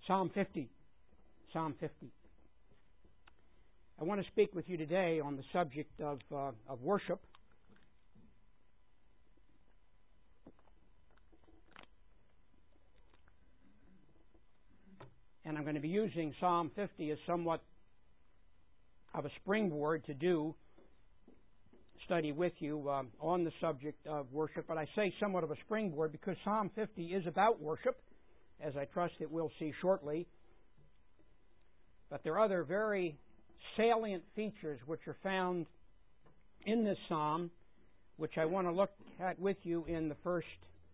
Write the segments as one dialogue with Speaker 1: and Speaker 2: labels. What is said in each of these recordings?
Speaker 1: Psalm 50. Psalm 50. I want to speak with you today on the subject of worship. And I'm going to be using Psalm 50 as somewhat of a springboard to study with you on the subject of worship. But I say somewhat of a springboard because Psalm 50 is about worship, as I trust that we'll see shortly. But there are other very salient features which are found in this psalm, which I want to look at with you in the first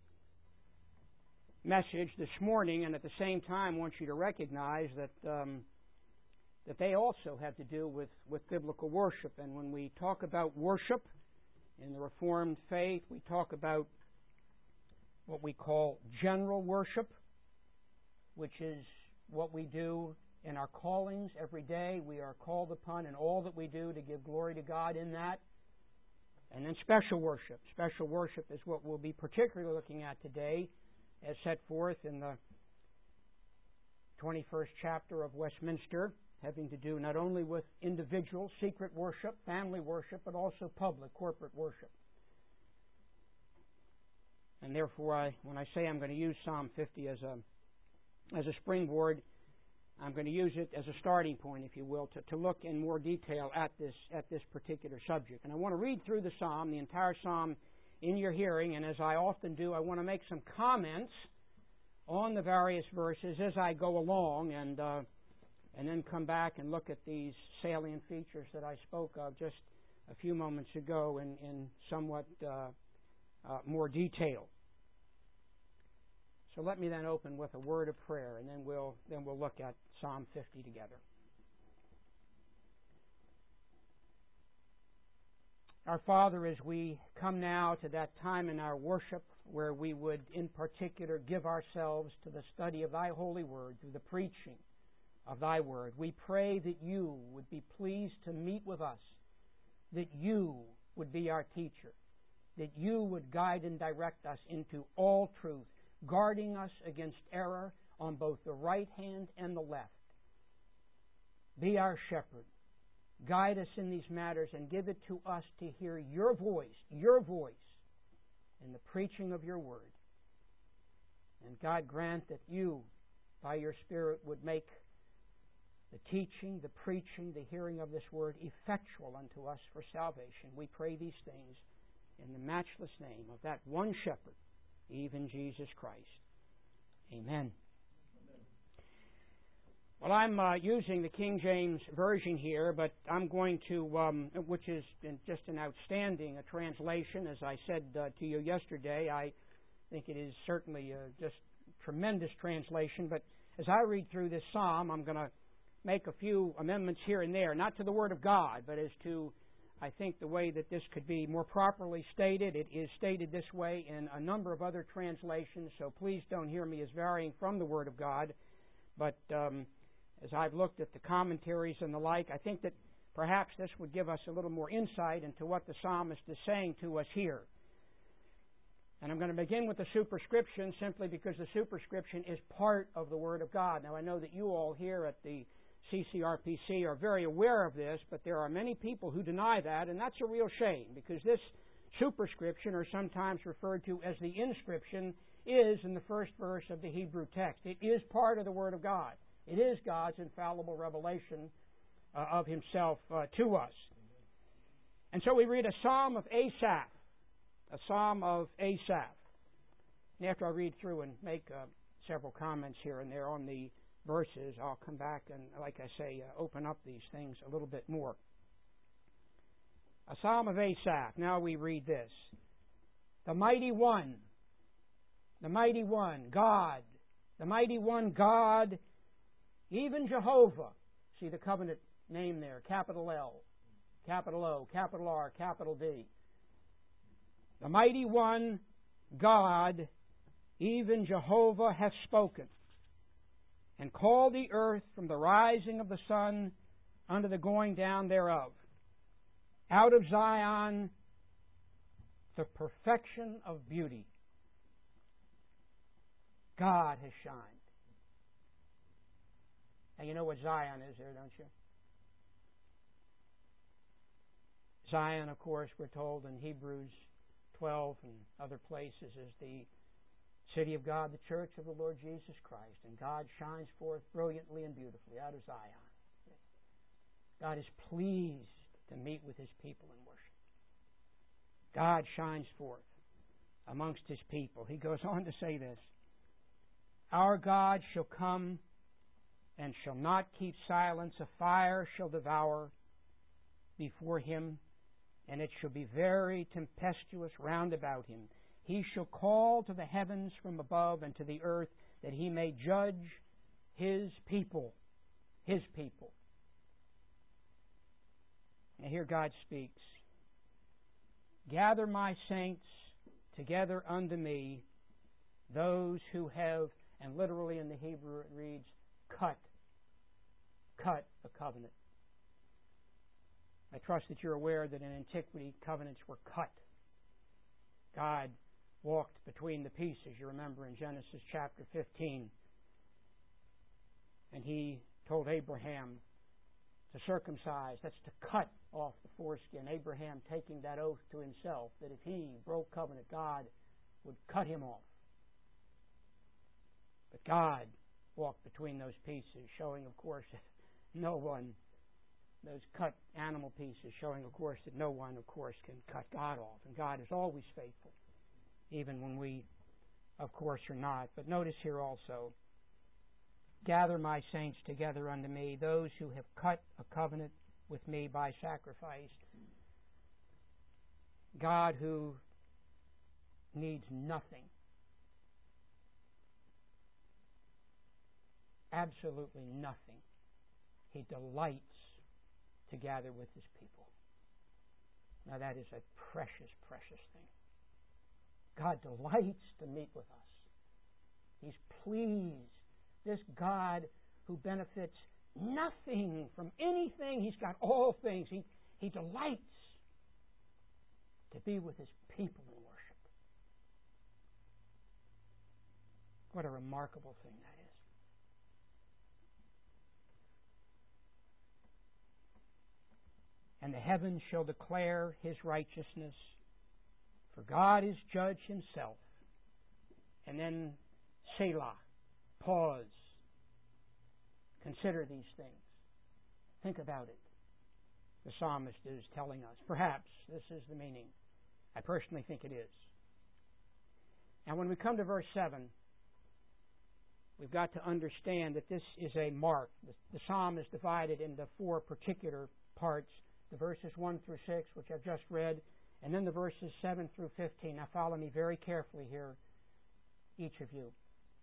Speaker 1: message this morning, and at the same time want you to recognize that they also have to do with biblical worship. And when we talk about worship in the Reformed faith, we talk about what we call general worship, which is what we do in our callings every day. We are called upon in all that we do to give glory to God in that. And then special worship. Special worship is what we'll be particularly looking at today, as set forth in the 21st chapter of Westminster, having to do not only with individual secret worship, family worship, but also public, corporate worship. And therefore, when I say I'm going to use Psalm 50 as a springboard, I'm going to use it as a starting point, if you will, to look in more detail at this particular subject. And I want to read through the psalm, the entire psalm, in your hearing, and as I often do, I want to make some comments on the various verses as I go along, and then come back and look at these salient features that I spoke of just a few moments ago in somewhat more detail. So let me then open with a word of prayer, and then we'll look at Psalm 50 together. Our Father, as we come now to that time in our worship where we would in particular give ourselves to the study of Thy holy word through the preaching of Thy word, we pray that You would be pleased to meet with us, that You would be our teacher, that You would guide and direct us into all truth, guarding us against error on both the right hand and the left. Be our shepherd. Guide us in these matters and give it to us to hear Your voice in the preaching of Your word. And God, grant that You, by Your Spirit, would make the teaching, the preaching, the hearing of this word effectual unto us for salvation. We pray these things in the matchless name of that one shepherd, even Jesus Christ. Amen. Well, I'm using the King James Version here, but I'm going to, which is just an outstanding translation. As I said to you yesterday, I think it is certainly just tremendous translation. But as I read through this psalm, I'm going to make a few amendments here and there, not to the Word of God, but as to, I think, the way that this could be more properly stated. It is stated this way in a number of other translations, so please don't hear me as varying from the Word of God. But as I've looked at the commentaries and the like, I think that perhaps this would give us a little more insight into what the psalmist is saying to us here. And I'm going to begin with the superscription simply because the superscription is part of the Word of God. Now, I know that you all here at the CCRPC are very aware of this, but there are many people who deny that, and that's a real shame because this superscription, or sometimes referred to as the inscription, is in the first verse of the Hebrew text. It is part of the Word of God. It is God's infallible revelation of Himself to us. And so we read a psalm of Asaph. A psalm of Asaph. And after I read through and make several comments here and there on the verses, I'll come back and, like I say, open up these things a little bit more. A psalm of Asaph. Now we read this. The mighty one, God, the mighty one, God, even Jehovah. See the covenant name there, capital L, capital O, capital R, capital D. The mighty one, God, even Jehovah, hath spoken, and called the earth from the rising of the sun unto the going down thereof. Out of Zion, the perfection of beauty. God has shined. Now, you know what Zion is there, don't you? Zion, of course, we're told in Hebrews 12 and other places, is the city of God, the church of the Lord Jesus Christ. And God shines forth brilliantly and beautifully out of Zion. God is pleased to meet with His people in worship. God shines forth amongst His people. He goes on to say this, our God shall come and shall not keep silence. A fire shall devour before Him, and it shall be very tempestuous round about Him. He shall call to the heavens from above and to the earth, that He may judge His people. His people. And here God speaks. Gather my saints together unto me, those who have, and literally in the Hebrew it reads, cut a covenant. I trust that you're aware that in antiquity covenants were cut. God walked between the pieces, you remember in Genesis chapter 15. And He told Abraham to circumcise, that's to cut off the foreskin. Abraham taking that oath to himself that if he broke covenant, God would cut him off. But God walked between those pieces, showing, of course, that no one, those cut animal pieces, showing, of course, that no one, of course, can cut God off. And God is always faithful, even when we, of course, are not. But notice here also, gather my saints together unto me, those who have cut a covenant with me by sacrifice. God who needs nothing, absolutely nothing. He delights to gather with His people. Now that is a precious, precious thing. God delights to meet with us. He's pleased. This God who benefits nothing from anything, He's got all things. He delights to be with His people in worship. What a remarkable thing that is. And the heavens shall declare His righteousness, for God is judge Himself. And then Selah. Pause. Consider these things. Think about it. The psalmist is telling us. Perhaps this is the meaning. I personally think it is. And when we come to verse 7, we've got to understand that this is a mark. The psalm is divided into four particular parts. The verses 1 through 6, which I've just read, and then the verses 7 through 15. Now follow me very carefully here, each of you.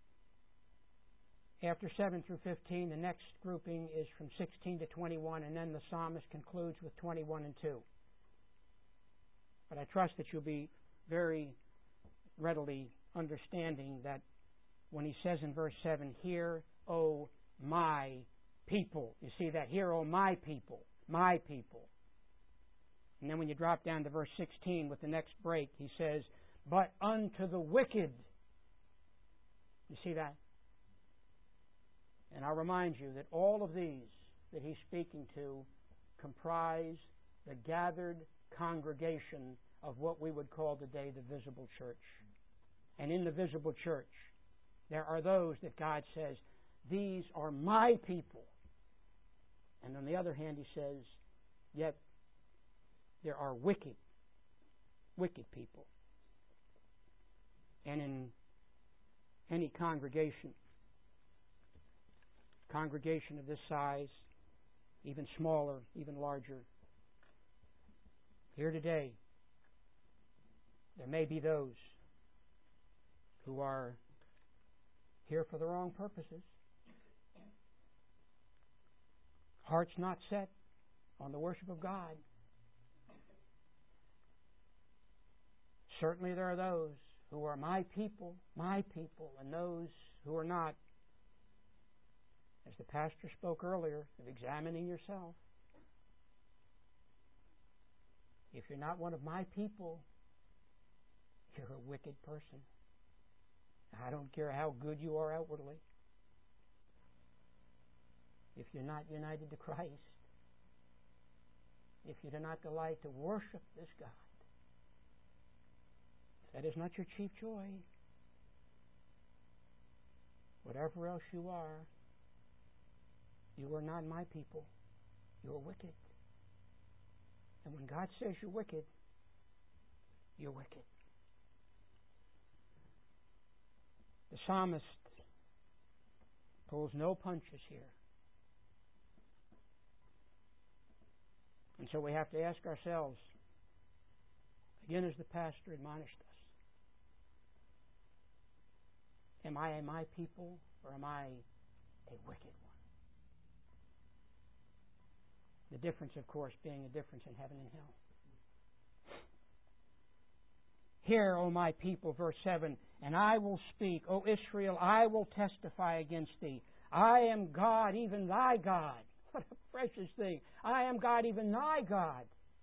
Speaker 1: After 7 through 15, the next grouping is from 16 to 21, and then the psalmist concludes with 21 and 2. But I trust that you'll be very readily understanding that when he says in verse 7, "Hear, O my people." You see that? "Hear, O my people." My people. And then when you drop down to verse 16 with the next break, he says, "But unto the wicked." You see that? And I'll remind you that all of these that he's speaking to comprise the gathered congregation of what we would call today the visible church. And in the visible church, there are those that God says, "These are my people." And on the other hand, he says, yet there are wicked people. And in any congregation of this size, even smaller, even larger, here today, there may be those who are here for the wrong purposes. Hearts not set on the worship of God. Certainly there are those who are my people, and those who are not. As the pastor spoke earlier, of examining yourself. If you're not one of my people, you're a wicked person. I don't care how good you are outwardly. if you're not united to Christ, if you do not delight to worship this God, if that is not your chief joy, whatever else you are not my people. You're wicked. And when God says you're wicked, you're wicked. The psalmist pulls no punches here. And so we have to ask ourselves, again as the pastor admonished us, am I my people or am I a wicked one? The difference, of course, being a difference in heaven and hell. Hear, O my people, verse 7, and I will speak, O Israel, I will testify against thee. I am God, even thy God. What a precious thing. I am God, even thy God.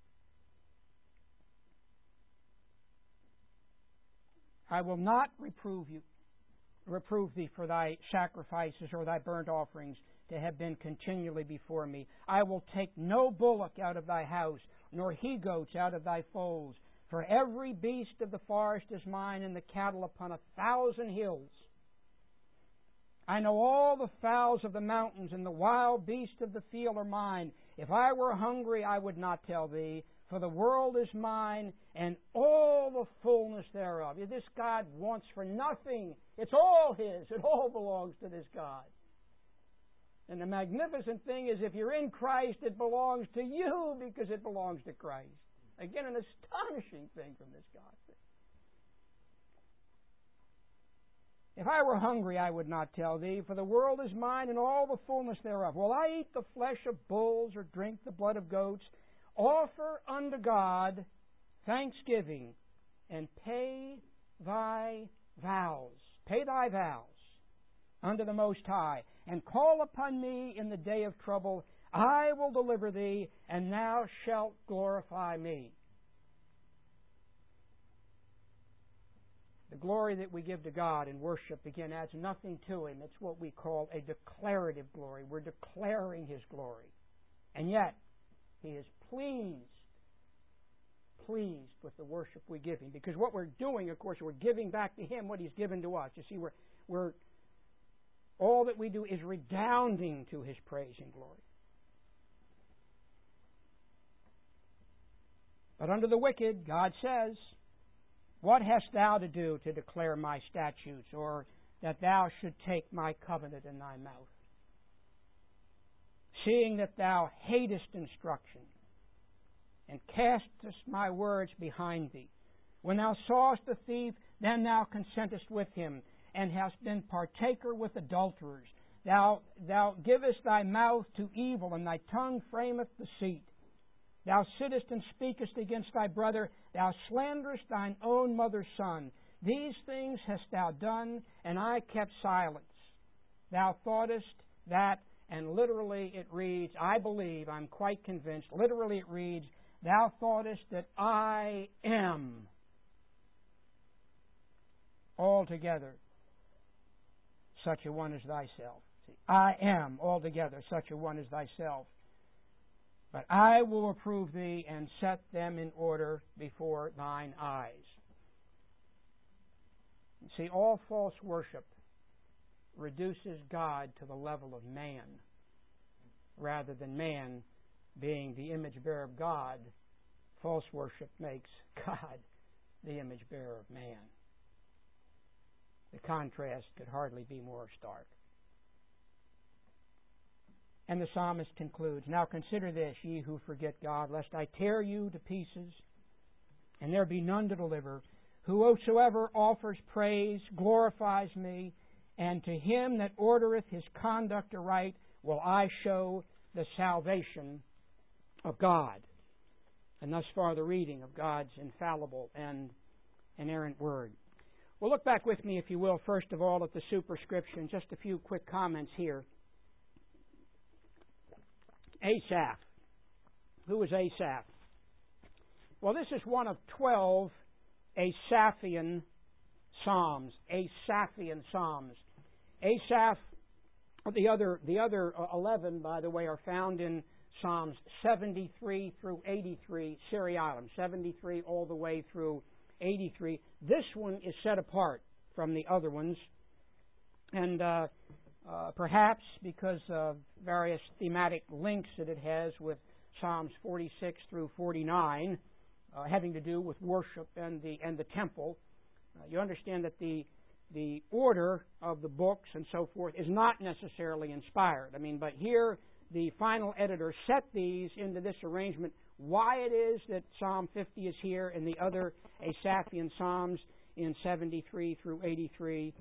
Speaker 1: I will not reprove thee for thy sacrifices or thy burnt offerings to have been continually before me. I will take no bullock out of thy house, nor he-goats out of thy folds. For every beast of the forest is mine, and the cattle upon 1,000 hills. I know all the fowls of the mountains, and the wild beasts of the field are mine. If I were hungry, I would not tell thee, for the world is mine, and all the fullness thereof. This God wants for nothing. It's all His. It all belongs to this God. And the magnificent thing is, if you're in Christ, it belongs to you because it belongs to Christ. Again, an astonishing thing from this God. If I were hungry, I would not tell thee, for the world is mine and all the fullness thereof. Will I eat the flesh of bulls or drink the blood of goats? Offer unto God thanksgiving and pay thy vows. Pay thy vows unto the Most High, and call upon me in the day of trouble. I will deliver thee, and thou shalt glorify me. The glory that we give to God in worship, again, adds nothing to Him. It's what we call a declarative glory. We're declaring His glory. And yet, He is pleased with the worship we give Him. Because what we're doing, of course, we're giving back to Him what He's given to us. You see, we're all that we do is redounding to His praise and glory. But unto the wicked, God says, what hast thou to do to declare my statutes, or that thou should take my covenant in thy mouth? Seeing that thou hatest instruction, and castest my words behind thee. When thou sawest a thief, then thou consentest with him, and hast been partaker with adulterers. Thou givest thy mouth to evil, and thy tongue frameth deceit. Thou sittest and speakest against thy brother. Thou slanderest thine own mother's son. These things hast thou done, and I kept silence. Thou thoughtest that, and literally it reads, I believe, I'm quite convinced, literally it reads, thou thoughtest that I am altogether such a one as thyself. See, I am altogether such a one as thyself. But I will reprove thee and set them in order before thine eyes. See, all false worship reduces God to the level of man, rather than man being the image bearer of God. False worship makes God the image bearer of man. The contrast could hardly be more stark. And the psalmist concludes, now consider this, ye who forget God, lest I tear you to pieces, and there be none to deliver. Whosoever offers praise glorifies me, and to him that ordereth his conduct aright will I show the salvation of God. And thus far the reading of God's infallible and inerrant Word. Well, look back with me, if you will, first of all at the superscription. Just a few quick comments here. Asaph. Who is Asaph? Well, this is one of 12 Asaphian psalms. Asaphian psalms. Asaph The other 11, by the way, are found in Psalms 73 through 83, seriatim, 73 all the way through 83. This one is set apart from the other ones, and perhaps because of various thematic links that it has with Psalms 46 through 49, having to do with worship and the temple. You understand that the order of the books and so forth is not necessarily inspired. But here the final editor set these into this arrangement. Why it is that Psalm 50 is here and the other Asaphian Psalms in 73 through 83,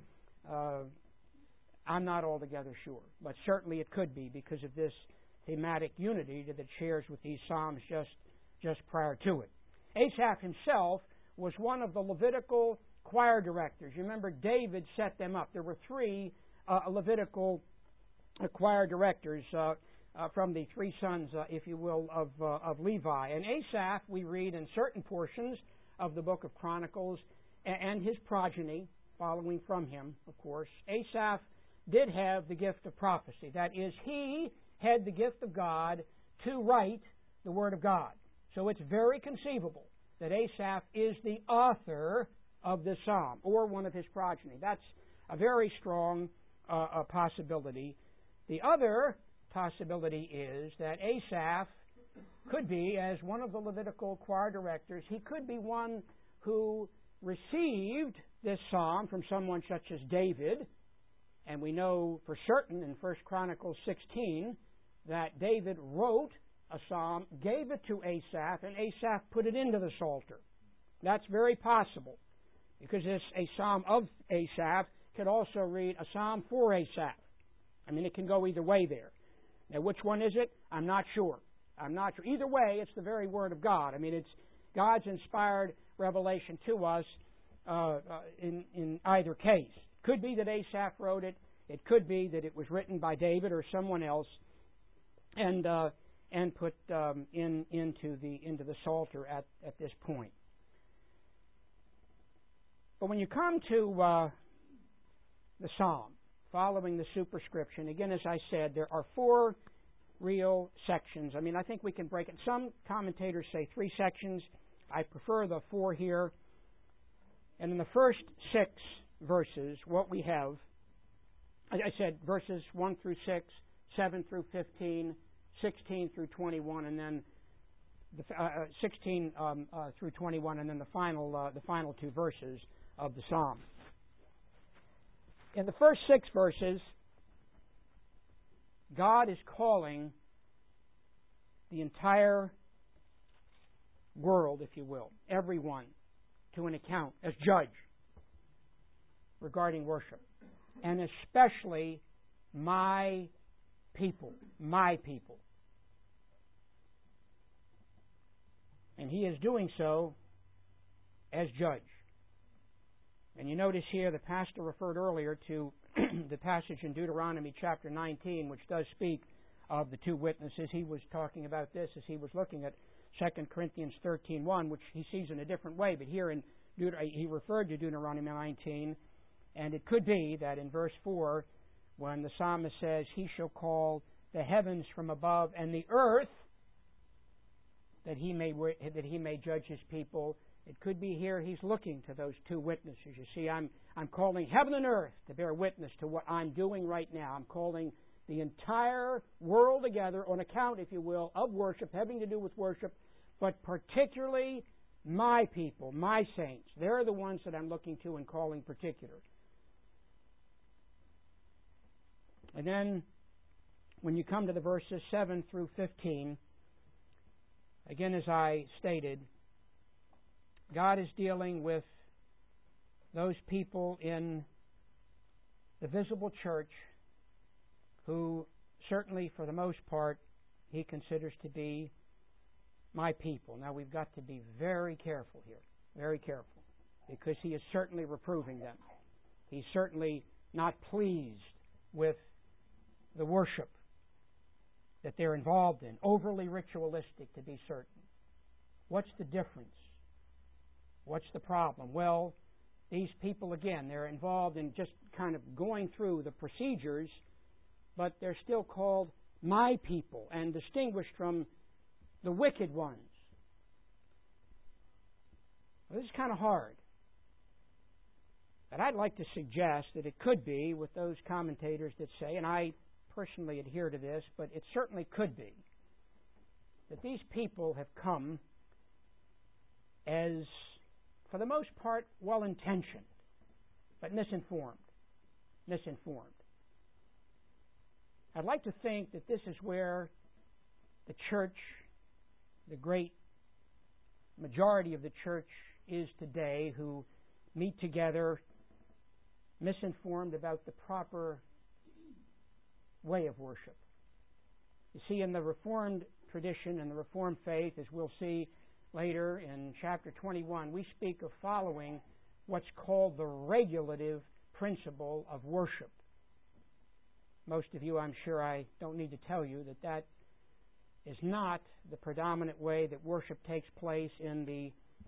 Speaker 1: I'm not altogether sure. But certainly it could be because of this thematic unity that it shares with these Psalms just prior to it. Asaph himself was one of the Levitical choir directors. You remember David set them up. There were three Levitical choir directors from the three sons, if you will, of Levi. And Asaph, we read in certain portions of the book of Chronicles, and his progeny, following from him, of course, Asaph did have the gift of prophecy. That is, he had the gift of God to write the Word of God. So it's very conceivable that Asaph is the author of this psalm, or one of his progeny. That's a very strong possibility. The other possibility is that Asaph could be, as one of the Levitical choir directors, he could be one who received this psalm from someone such as David, and we know for certain in 1 Chronicles 16 that David wrote a psalm, gave it to Asaph, and Asaph put it into the Psalter. That's very possible, because it's a psalm of Asaph could also read a psalm for Asaph. It can go either way there. Now, which one is it? I'm not sure. Either way, it's the very Word of God. It's God's inspired revelation to us in either case. Could be that Asaph wrote it. It could be that it was written by David or someone else, and put into the Psalter at this point. But when you come to the Psalm, following the superscription, again, as I said, there are four real sections. I think we can break it. Some commentators say three sections. I prefer the four here. And in the first 6 verses, what we have, I said verses 1 through 6, 7 through 15, 16 through 21, and then 16 through 21, and then the final 2 verses of the psalm. In the first 6 verses, God is calling the entire world, if you will, everyone, to an account as judge regarding worship, and especially my people. And he is doing so as judge. And you notice here the pastor referred earlier to the passage in Deuteronomy chapter 19, which does speak of the 2 witnesses. He was talking about this as he was looking at 2 Corinthians 13:1, which he sees in a different way. But here he referred to Deuteronomy 19, and it could be that in verse 4, when the psalmist says, "He shall call the heavens from above and the earth, that he may judge his people," it could be here he's looking to those 2 witnesses. You see, I'm calling heaven and earth to bear witness to what I'm doing right now. I'm calling the entire world together on account, if you will, of worship, having to do with worship, but particularly my people, my saints. They're the ones that I'm looking to and calling particular. And then, when you come to the verses 7 through 15, again, as I stated, God is dealing with those people in the visible church who certainly, for the most part, he considers to be my people. Now, we've got to be very careful here, very careful, because he is certainly reproving them. He's certainly not pleased with the worship that they're involved in, overly ritualistic to be certain. What's the difference? What's the problem? Well, these people, again, they're involved in just kind of going through the procedures but they're still called my people and distinguished from the wicked ones. Well, this is kind of hard. But I'd like to suggest that it could be with those commentators that say, and I personally adhere to this, but it certainly could be, that these people have come as, for the most part, well-intentioned, but misinformed. I'd like to think that this is where the church, the great majority of the church is today, who meet together misinformed about the proper way of worship. You see, in the Reformed tradition and the Reformed faith, as we'll see later in chapter 21, we speak of following what's called the regulative principle of worship. Most of you, I'm sure I don't need to tell you that that is not the predominant way that worship takes place in the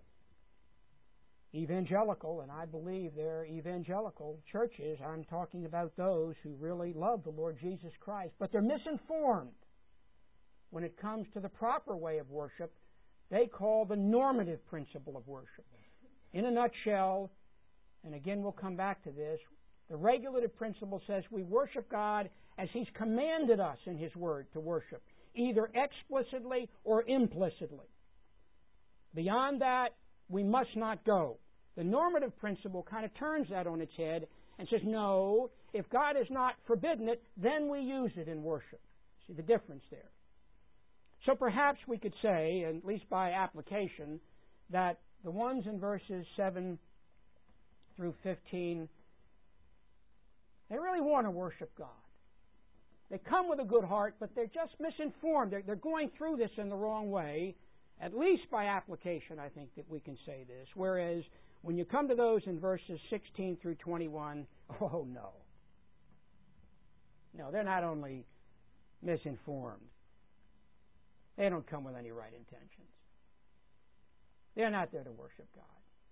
Speaker 1: evangelical, and I believe they're evangelical churches. I'm talking about those who really love the Lord Jesus Christ, but they're misinformed when it comes to the proper way of worship. They call the normative principle of worship. In a nutshell, and again we'll come back to this, the regulative principle says we worship God as He's commanded us in His Word to worship, either explicitly or implicitly. Beyond that, we must not go. The normative principle kind of turns that on its head and says, no, if God has not forbidden it, then we use it in worship. See the difference there. So perhaps we could say, at least by application, that the ones in verses 7 through 15, they really want to worship God. They come with a good heart, but they're just misinformed. They're going through this in the wrong way. At least by application, I think that we can say this. Whereas when you come to those in verses 16 through 21, oh no. No, they're not only misinformed. They don't come with any right intentions. They're not there to worship God.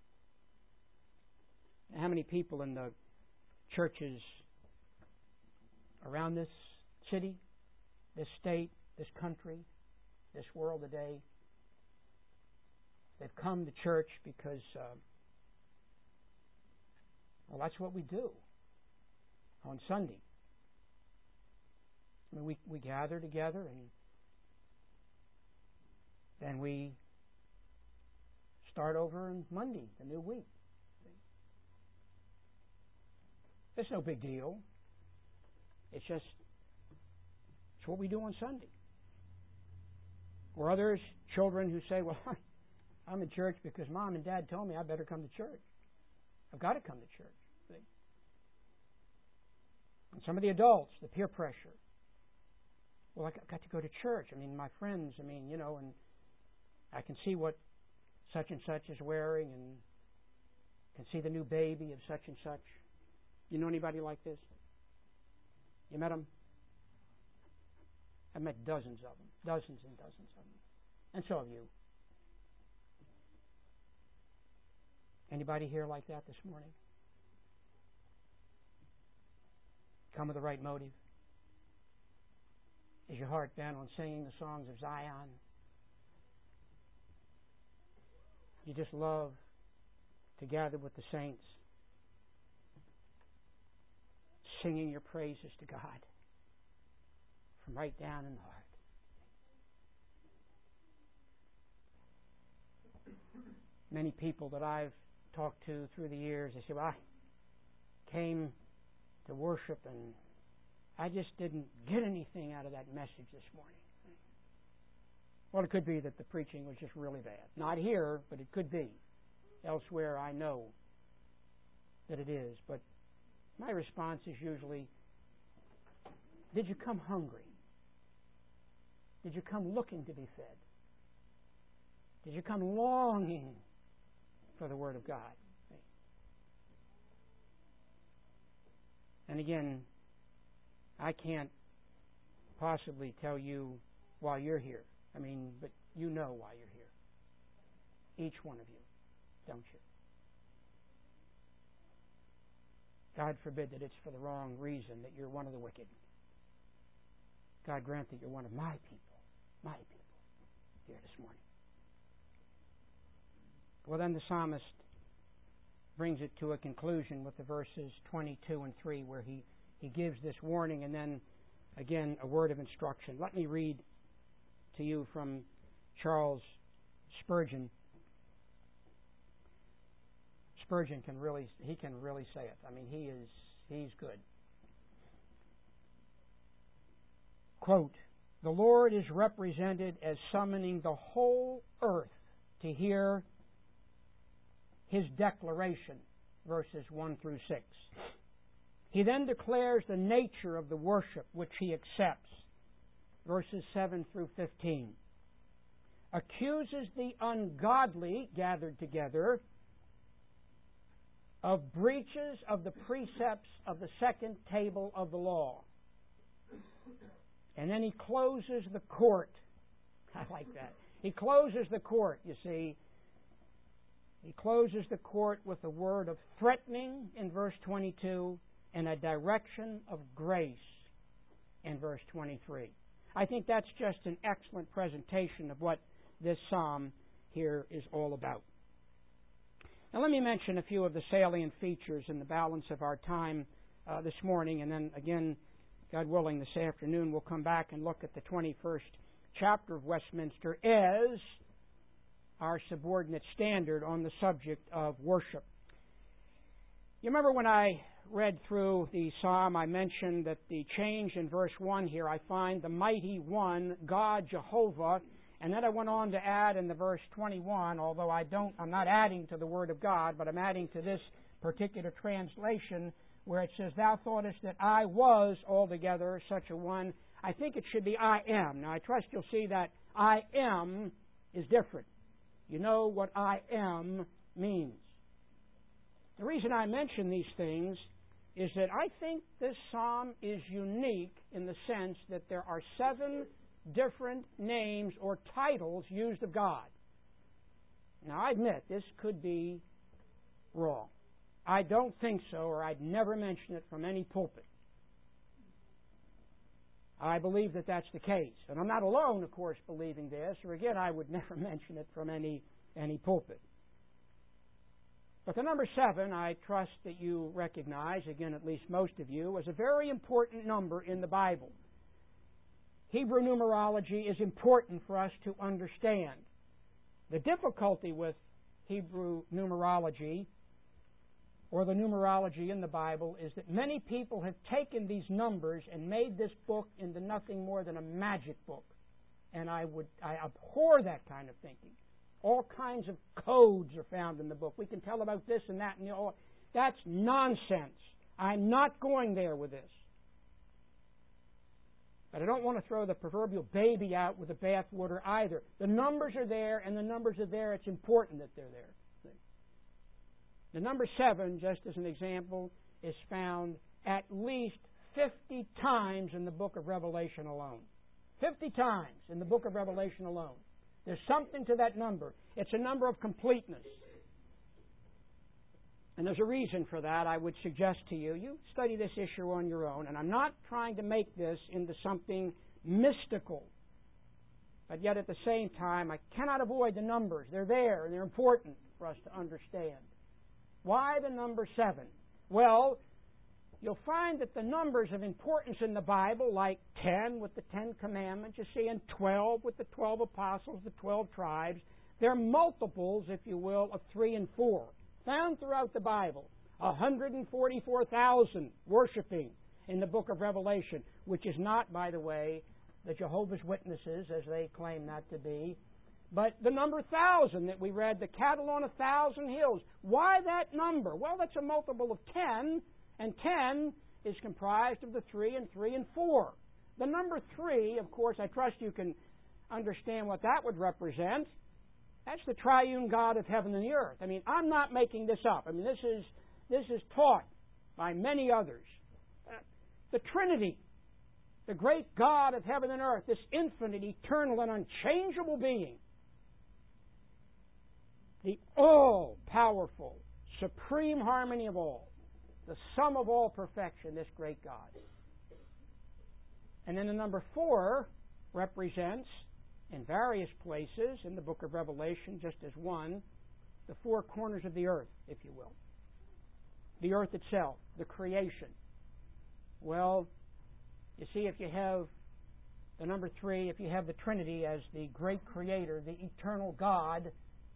Speaker 1: And how many people in the churches around this city, this state, this country, this world today, they've come to church because, well, that's what we do on Sunday. I mean, we gather together and then we start over on Monday, the new week. It's no big deal. It's just, it's what we do on Sunday. Or others, children who say, well, I'm in church because Mom and Dad told me I better come to church. I've got to come to church. See? And some of the adults, the peer pressure. Well, I've got to go to church. I mean, my friends, and I can see what such and such is wearing and can see the new baby of such and such. You know anybody like this? You met them? I've met dozens of them. Dozens and dozens of them. And so have you. Anybody here like that this morning? Come with the right motive? Is your heart bent on singing the songs of Zion? You just love to gather with the saints, singing your praises to God from right down in the heart. Many people that I've talked to through the years, they say, well, I came to worship and I just didn't get anything out of that message this morning. Well, it could be that the preaching was just really bad. Not here, but it could be. Elsewhere, I know that it is. But my response is usually, did you come hungry? Did you come looking to be fed? Did you come longing for the Word of God? And again, I can't possibly tell you why you're here. But you know why you're here. Each one of you, don't you? God forbid that it's for the wrong reason, that you're one of the wicked. God grant that you're one of my people here this morning. Well, then the psalmist brings it to a conclusion with the verses 22 and 3 where he gives this warning and then, again, a word of instruction. Let me read to you from Charles Spurgeon. Spurgeon can really say it. I mean, he's good. Quote, "The Lord is represented as summoning the whole earth to hear His declaration," verses 1 through 6. He then declares the nature of the worship which He accepts, verses 7 through 15. Accuses the ungodly gathered together of breaches of the precepts of the second table of the law. And then he closes the court. I like that. He closes the court, you see. He closes the court with a word of threatening in verse 22 and a direction of grace in verse 23. I think that's just an excellent presentation of what this psalm here is all about. Now let me mention a few of the salient features in the balance of our time this morning, and then again, God willing, this afternoon we'll come back and look at the 21st chapter of Westminster as our subordinate standard on the subject of worship. You remember when I read through the psalm, I mentioned that the change in verse 1 here, I find the mighty one, God Jehovah, and then I went on to add in the verse 21, although I'm not adding to the Word of God, but I'm adding to this particular translation where it says, "Thou thoughtest that I was altogether such a one." I think it should be I am. Now I trust you'll see that I am is different. You know what I am means. The reason I mention these things is that I think this psalm is unique in the sense that there are 7 different names or titles used of God. Now I admit this could be wrong. I don't think so, or I'd never mention it from any pulpit. I believe that that's the case. And I'm not alone, of course, believing this, or again, I would never mention it from any pulpit. But the number 7, I trust that you recognize, again, at least most of you, as a very important number in the Bible. Hebrew numerology is important for us to understand. The difficulty with Hebrew numerology, or the numerology in the Bible, is that many people have taken these numbers and made this book into nothing more than a magic book. And I abhor that kind of thinking. All kinds of codes are found in the book. We can tell about this and that, and that's nonsense. I'm not going there with this. But I don't want to throw the proverbial baby out with the bathwater either. The numbers are there, and the numbers are there. It's important that they're there. The number 7, just as an example, is found at least 50 times in the book of Revelation alone. 50 times in the book of Revelation alone. There's something to that number. It's a number of completeness. And there's a reason for that. I would suggest to you, you study this issue on your own. And I'm not trying to make this into something mystical. But yet at the same time, I cannot avoid the numbers. They're there, and they're important for us to understand. Why the number 7? Well, you'll find that the numbers of importance in the Bible, like 10 with the 10 Commandments, you see, and 12 with the 12 apostles, the 12 tribes, they're multiples, if you will, of 3 and 4. Found throughout the Bible. 144,000 worshiping in the book of Revelation, which is not, by the way, the Jehovah's Witnesses, as they claim that to be, but the number 1,000 that we read, the cattle on 1,000 hills. Why that number? Well, that's a multiple of 10, and 10 is comprised of the 3 and 3 and 4. The number 3, of course, I trust you can understand what that would represent. That's the triune God of heaven and the earth. I mean, I'm not making this up. I mean, this is taught by many others. The Trinity, the great God of heaven and earth, this infinite, eternal, and unchangeable being. The all-powerful, supreme harmony of all, the sum of all perfection, this great God. And then the number 4 represents, in various places in the book of Revelation, just as one, the 4 corners of the earth, if you will. The earth itself, the creation. Well, you see, if you have the number 3, if you have the Trinity as the great creator, the eternal God,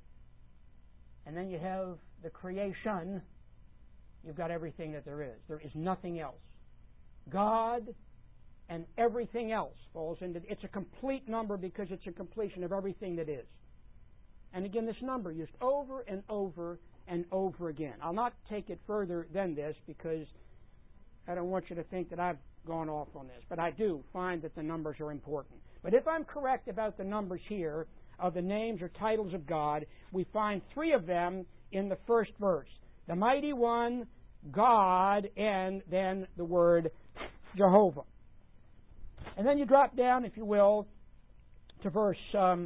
Speaker 1: and then you have the creation, you've got everything that there is. There is nothing else. God and everything else falls into it's a complete number because it's a completion of everything that is. And again, this number used over and over and over again. I'll not take it further than this because I don't want you to think that I've gone off on this, but I do find that the numbers are important. But if I'm correct about the numbers here of the names or titles of God, we find 3 of them in the first verse. The Mighty One, God, and then the word Jehovah. And then you drop down, if you will, to verse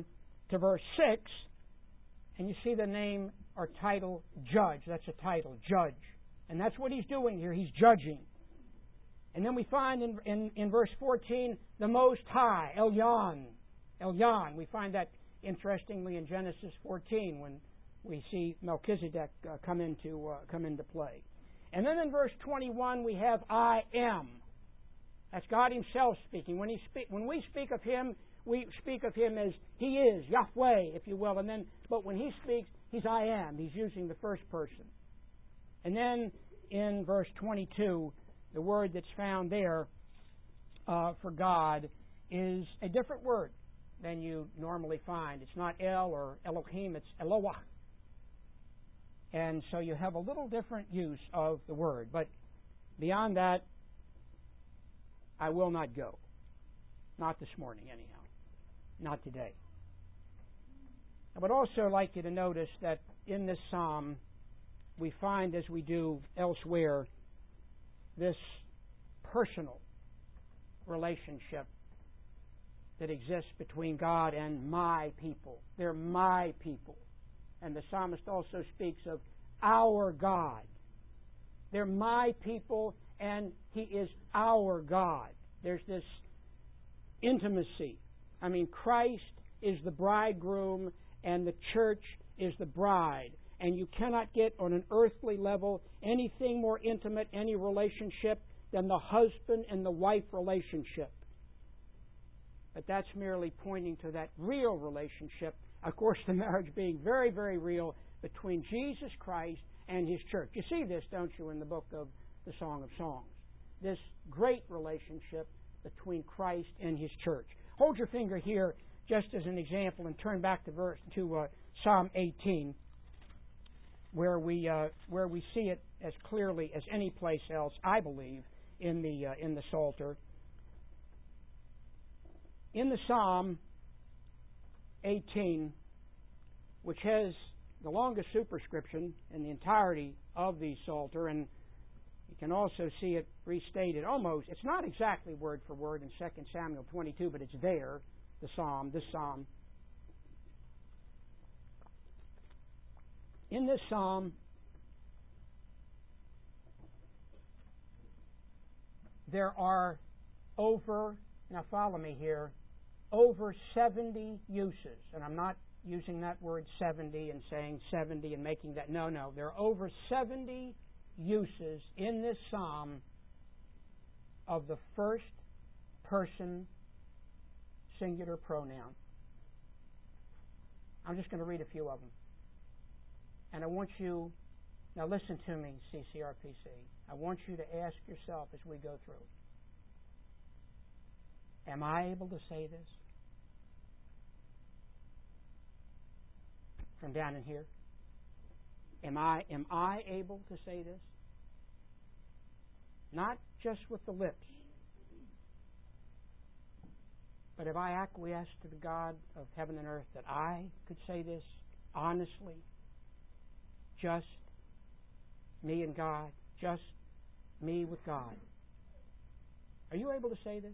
Speaker 1: 6, and you see the name or title Judge. That's a title, Judge. And that's what he's doing here. He's judging. And then we find in verse 14, the Most High, Elyon. Elyon. We find that, interestingly, in Genesis 14 when we see Melchizedek come into play. And then in verse 21 we have I am. That's God Himself speaking. When we speak of Him, we speak of Him as He is, Yahweh, if you will. But when He speaks, He's I am. He's using the first person. And then in verse 22, the word that's found there for God is a different word than you normally find. It's not El or Elohim, it's Eloah. And so you have a little different use of the word. But beyond that, I will not go. Not this morning, anyhow. Not today. I would also like you to notice that in this psalm, we find, as we do elsewhere, this personal relationship that exists between God and my people. They're my people. And the psalmist also speaks of our God. They're my people, and He is our God. There's this intimacy. I mean, Christ is the bridegroom, and the church is the bride. And you cannot get on an earthly level anything more intimate, any relationship, than the husband and the wife relationship. But that's merely pointing to that real relationship. Of course, the marriage being very, very real between Jesus Christ and His church. You see this, don't you, in the book of the Song of Songs? This great relationship between Christ and His church. Hold your finger here just as an example and turn back to Psalm 18, where we see it as clearly as any place else, I believe, in the Psalter. In the Psalm 18, which has the longest superscription in the entirety of the Psalter, and you can also see it restated almost. It's not exactly word for word in 2 Samuel 22, but it's there, this psalm. In this psalm, there are now follow me here, over 70 uses. And I'm not using that word 70 and saying 70 and making that. No. There are over 70 uses in this psalm of the first person singular pronoun. I'm just going to read a few of them. And I want you, now listen to me, CCRPC. I want you to ask yourself as we go through. Am I able to say this? From down in here? Am I able to say this? Not just with the lips, but have I acquiesced to the God of heaven and earth that I could say this honestly? Just me and God, just me with God. Are you able to say this?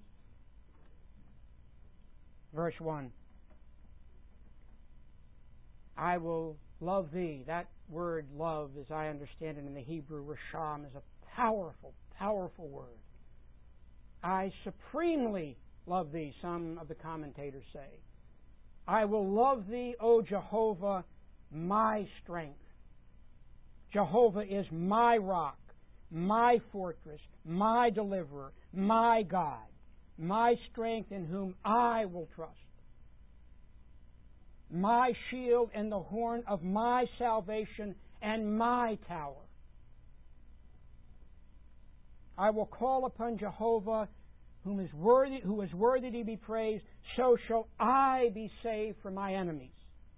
Speaker 1: Verse 1. I will love thee. That word love, as I understand it in the Hebrew, rasham, is a powerful, powerful word. I supremely love Thee, some of the commentators say. I will love Thee, O Jehovah, my strength. Jehovah is my rock, my fortress, my deliverer, my God, my strength in whom I will trust. My shield and the horn of my salvation and my tower. I will call upon Jehovah, who is worthy to be praised, so shall I be saved from my enemies.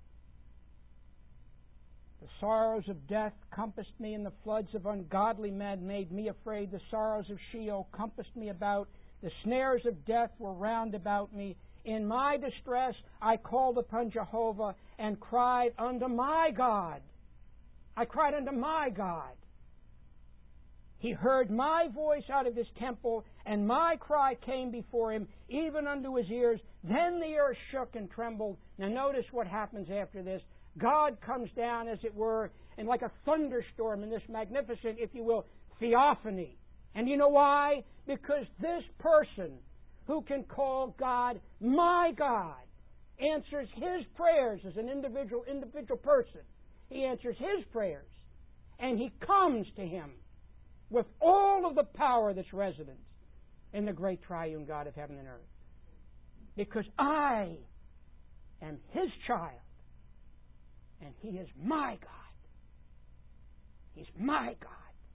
Speaker 1: The sorrows of death compassed me, and the floods of ungodly men made me afraid. The sorrows of Sheol compassed me about. The snares of death were round about me. In my distress I called upon Jehovah and cried unto my God. I cried unto my God. He heard my voice out of His temple, and my cry came before Him, even unto His ears. Then the earth shook and trembled. Now notice what happens after this. God comes down, as it were, in like a thunderstorm in this magnificent, if you will, theophany. And you know why? Because this person who can call God my God answers his prayers as an individual person. He answers his prayers, and he comes to Him with all of the power that's resident in the great triune God of heaven and earth. Because I am His child, and He is my God. He's my God.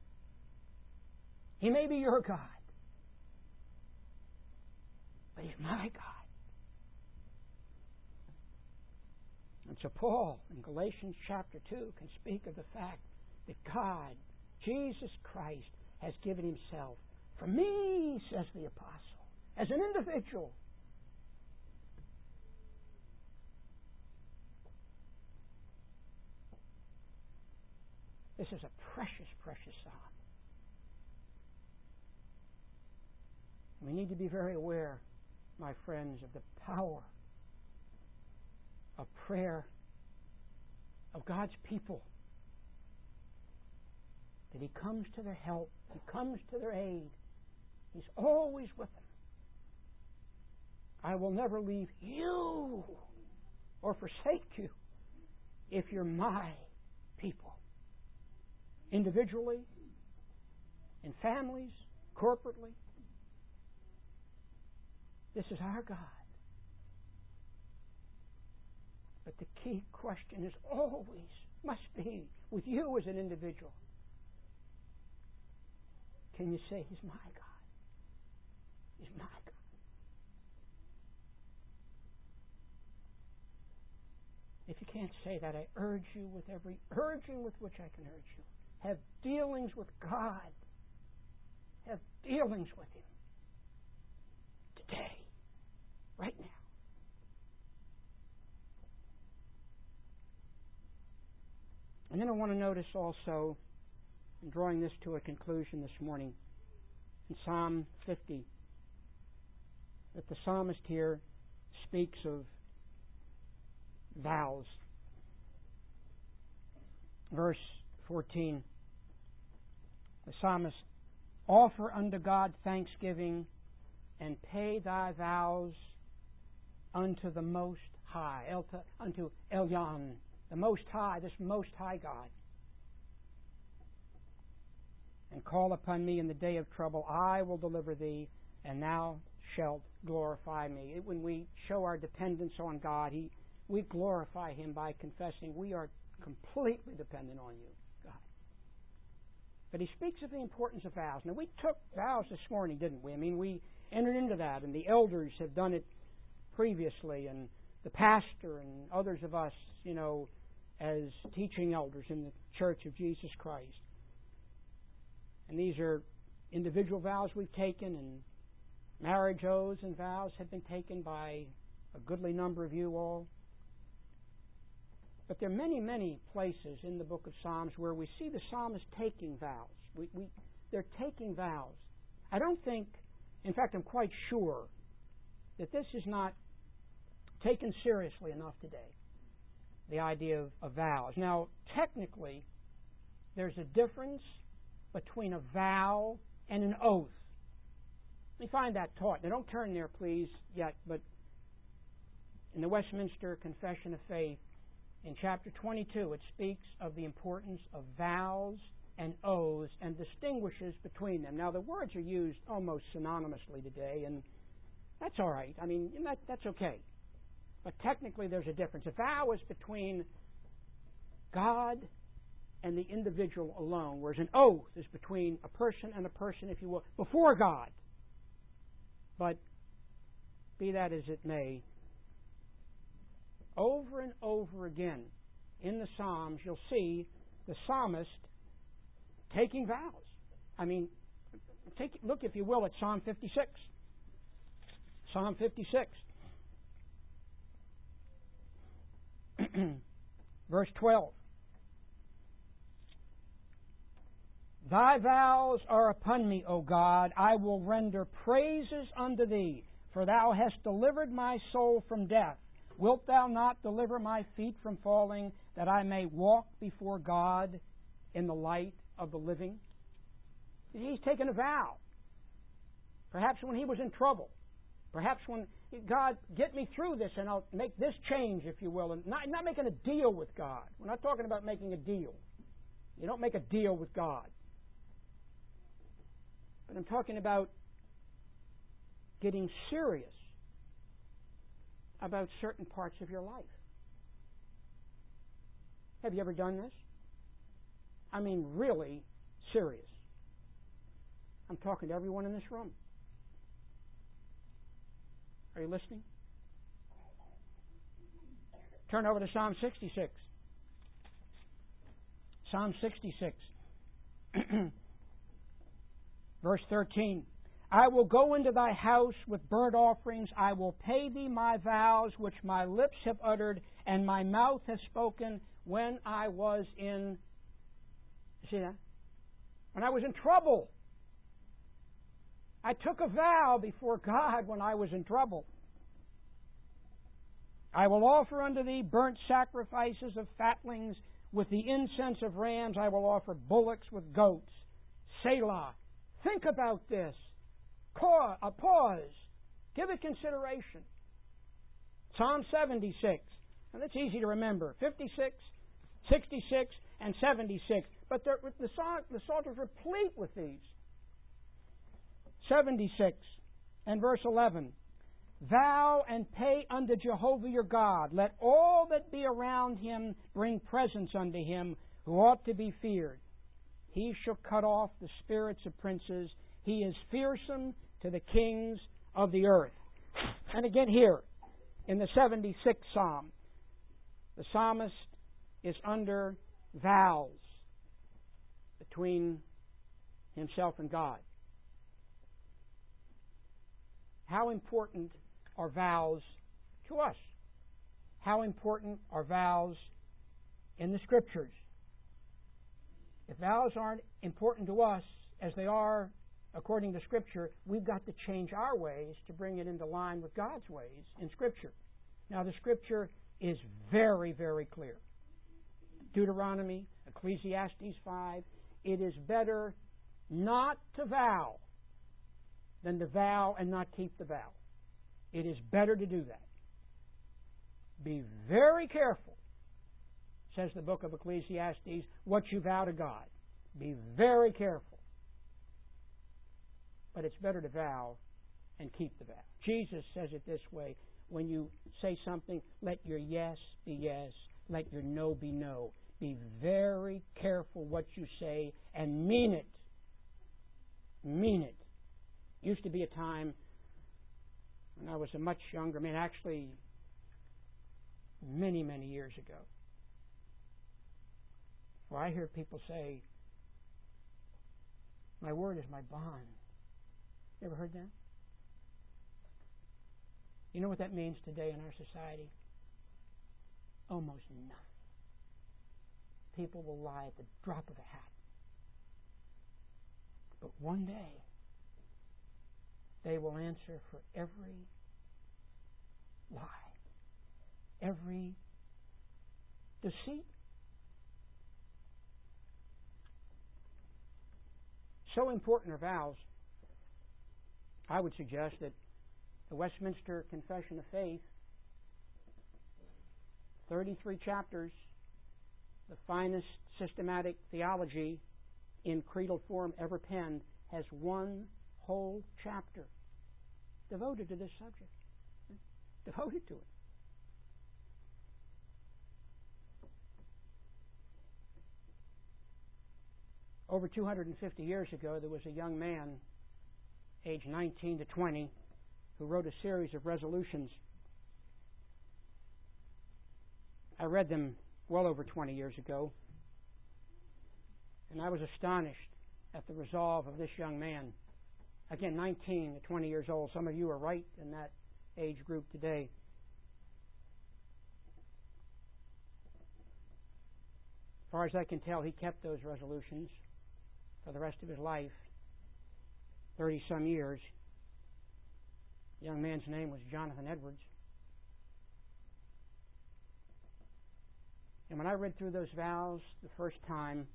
Speaker 1: He may be your God, but He's my God. And so Paul, in Galatians chapter 2, can speak of the fact that God, Jesus Christ, has given Himself for me, says the apostle, as an individual. This is a precious, precious psalm. We need to be very aware, my friends, of the power of prayer of God's people. That He comes to their help, He comes to their aid. He's always with them. I will never leave you or forsake you if you're my people. Individually, in families, corporately. This is our God. But the key question is always, must be, with you as an individual. Can you say, He's my God? He's my God. If you can't say that, I urge you with every urging with which I can urge you. Have dealings with God. Have dealings with Him. Today. Right now. And then I want to notice also, in drawing this to a conclusion this morning, in Psalm 50, that the psalmist here speaks of vows. Verse 14, the psalmist, offer unto God thanksgiving and pay thy vows unto the Most High, unto Elyon, the Most High, this Most High God. And call upon me in the day of trouble. I will deliver thee, and thou shalt glorify me. When we show our dependence on God, we glorify Him by confessing we are completely dependent on you, God. But he speaks of the importance of vows. Now, we took vows this morning, didn't we? I mean, we entered into that, and the elders have done it previously, and the pastor and others of us, as teaching elders in the Church of Jesus Christ. And these are individual vows we've taken, and marriage oaths and vows have been taken by a goodly number of you all. But there are many, many places in the book of Psalms where we see the psalmist taking vows. They're taking vows. I don't think, in fact, I'm quite sure that this is not taken seriously enough today, the idea of vows. Now, technically, there's a difference between a vow and an oath. We find that taught. Now, don't turn there, please, yet, but in the Westminster Confession of Faith, in chapter 22, it speaks of the importance of vows and oaths and distinguishes between them. Now, the words are used almost synonymously today, and that's all right. I mean, that's okay. But technically, there's a difference. A vow is between God and the individual alone, whereas an oath is between a person and a person, if you will, before God. But be that as it may, over and over again in the Psalms, you'll see the psalmist taking vows. I mean, look, if you will, at Psalm 56. Psalm 56. Verse 12. Thy vows are upon me, O God. I will render praises unto thee, for thou hast delivered my soul from death. Wilt thou not deliver my feet from falling, that I may walk before God in the light of the living? He's taken a vow. Perhaps when he was in trouble. Perhaps when, God, get me through this and I'll make this change, if you will. And not making a deal with God. We're not talking about making a deal. You don't make a deal with God. But I'm talking about getting serious about certain parts of your life. Have you ever done this? I mean, really serious. I'm talking to everyone in this room. Are you listening? Turn over to Psalm 66. Psalm 66. Verse 13. I will go into thy house with burnt offerings. I will pay thee my vows which my lips have uttered and my mouth has spoken when I was in... See that? When I was in trouble. I took a vow before God when I was in trouble. I will offer unto thee burnt sacrifices of fatlings. With the incense of rams I will offer bullocks with goats. Selah. Think about this. Pause. Give it consideration. Psalm 76. And that's easy to remember. 56, 66, and 76. But the Psalter is replete with these. 76 and verse 11. Vow and pay unto Jehovah your God. Let all that be around him bring presents unto him who ought to be feared. He shall cut off the spirits of princes. He is fearsome to the kings of the earth. And again here, in the 76th Psalm, the psalmist is under vows between himself and God. How important are vows to us? How important are vows in the Scriptures? If vows aren't important to us as they are according to Scripture, we've got to change our ways to bring it into line with God's ways in Scripture. Now, the Scripture is very, very clear. Deuteronomy, Ecclesiastes 5, it is better not to vow than to vow and not keep the vow. It is better to do that. Be very careful, says the book of Ecclesiastes, what you vow to God. Be very careful. But it's better to vow and keep the vow. Jesus says it this way, when you say something, let your yes be yes, let your no be no. Be very careful what you say and mean it. Mean it. Used to be a time when I was a much younger man, actually many, many years ago, where I hear people say, my word is my bond. You ever heard that? You know what that means today in our society? Almost nothing. People will lie at the drop of a hat. But one day, they will answer for every lie, every deceit. So important are vows I would suggest that the Westminster Confession of Faith, 33 chapters, the finest systematic theology in creedal form ever penned, has one whole chapter devoted to this subject. Devoted to it. Over 250 years ago, there was a young man, aged 19 to 20, who wrote a series of resolutions. I read them well over 20 years ago, and I was astonished at the resolve of this young man. Again, 19 to 20 years old. Some of you are right in that age group today. As far as I can tell, he kept those resolutions for the rest of his life, 30-some years. The young man's name was Jonathan Edwards. And when I read through those vows the first time,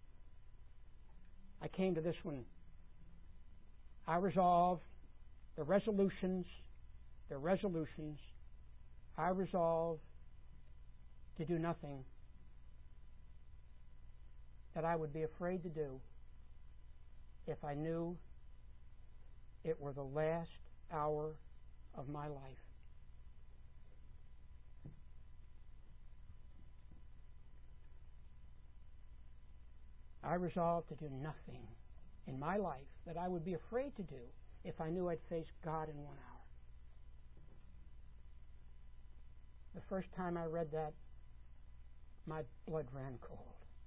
Speaker 1: I came to this one. I resolve the resolutions, I resolve to do nothing that I would be afraid to do if I knew it were the last hour of my life. I resolved to do nothing in my life that I would be afraid to do if I knew I'd face God in 1 hour. The first time I read that, my blood ran cold.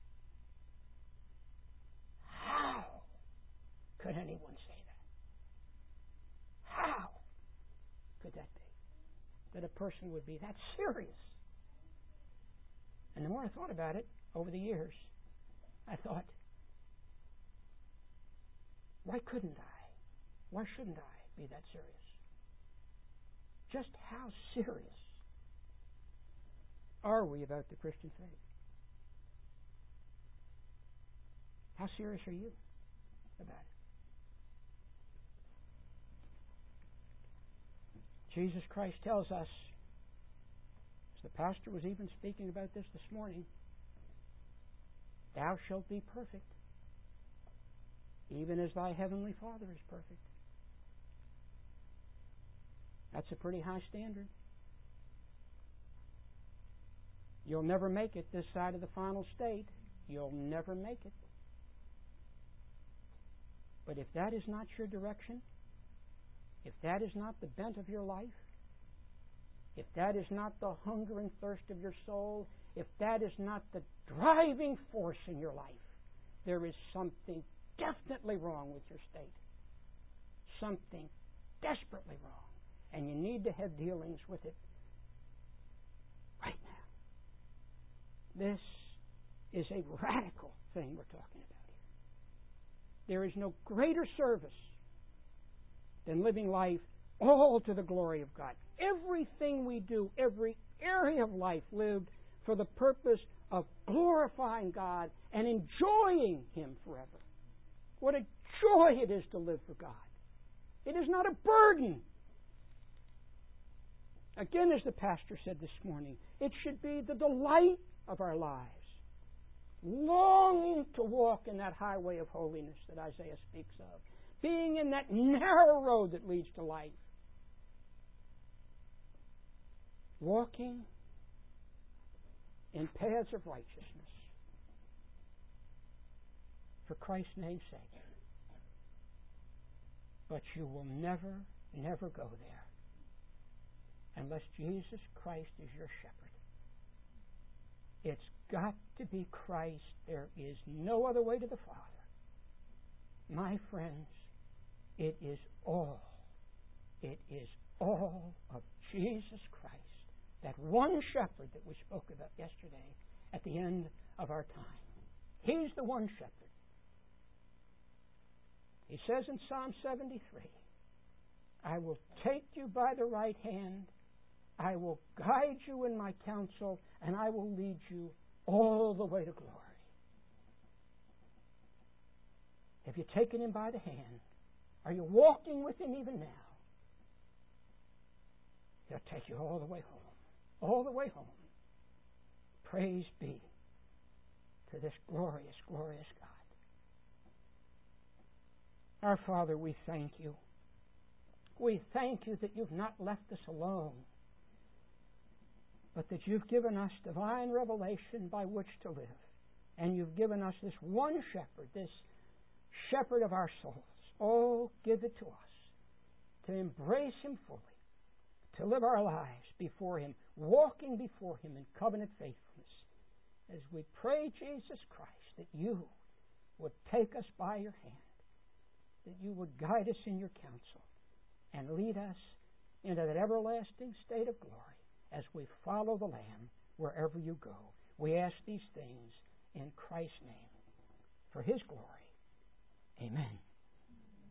Speaker 1: How could anyone say that? How could that be? That a person would be that serious? And the more I thought about it over the years, I thought, why couldn't I? Why shouldn't I be that serious? Just how serious are we about the Christian faith? How serious are you about it? Jesus Christ tells us, as the pastor was even speaking about this morning, thou shalt be perfect, even as thy heavenly Father is perfect. That's a pretty high standard. You'll never make it this side of the final state. You'll never make it. But if that is not your direction, if that is not the bent of your life, if that is not the hunger and thirst of your soul, if that is not the driving force in your life, there is something definitely wrong with your state. Something desperately wrong. And you need to have dealings with it right now. This is a radical thing we're talking about here. There is no greater service than living life all to the glory of God. Everything we do, every area of life lived for the purpose of glorifying God and enjoying Him forever. What a joy it is to live for God. It is not a burden. Again, as the pastor said this morning, it should be the delight of our lives, longing to walk in that highway of holiness that Isaiah speaks of, being in that narrow road that leads to life, walking in paths of righteousness for Christ's name's sake. But you will never, never go there unless Jesus Christ is your shepherd. It's got to be Christ. There is no other way to the Father. My friends, it is all of Jesus Christ, that one shepherd that we spoke about yesterday at the end of our time. He's the one shepherd. He says in Psalm 73, I will take you by the right hand, I will guide you in my counsel, and I will lead you all the way to glory. Have you taken Him by the hand? Are you walking with Him even now? He'll take you all the way home. All the way home. Praise be to this glorious, glorious God. Our Father, we thank You. We thank You that You've not left us alone, but that You've given us divine revelation by which to live. And You've given us this one shepherd, this shepherd of our souls. Oh, give it to us to embrace Him fully, to live our lives before Him, walking before Him in covenant faithfulness. As we pray, Jesus Christ, that You would take us by Your hand, that You would guide us in Your counsel, and lead us into that everlasting state of glory as we follow the Lamb wherever You go. We ask these things in Christ's name, for His glory. Amen.